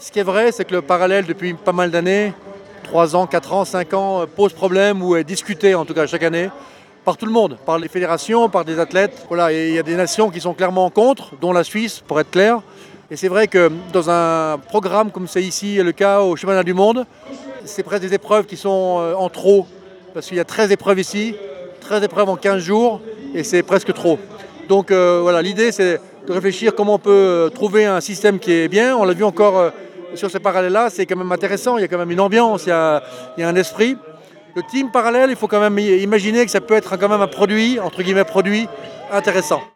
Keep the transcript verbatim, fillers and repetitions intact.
Ce qui est vrai, c'est que le parallèle, depuis pas mal d'années, trois ans, quatre ans, cinq ans, pose problème ou est discuté, en tout cas chaque année, par tout le monde, par les fédérations, par des athlètes. Voilà, et il y a des nations qui sont clairement contre, dont la Suisse, pour être clair. Et c'est vrai que dans un programme comme c'est ici le cas au championnat du monde, c'est presque des épreuves qui sont en trop, parce qu'il y a treize épreuves ici, treize épreuves en quinze jours, et c'est presque trop. Donc euh, voilà, l'idée c'est de réfléchir comment on peut trouver un système qui est bien. On l'a vu encore euh, sur ces parallèles-là, c'est quand même intéressant, il y a quand même une ambiance, il y a, il y a un esprit. Le team parallèle, il faut quand même imaginer que ça peut être quand même un produit, entre guillemets produit, intéressant.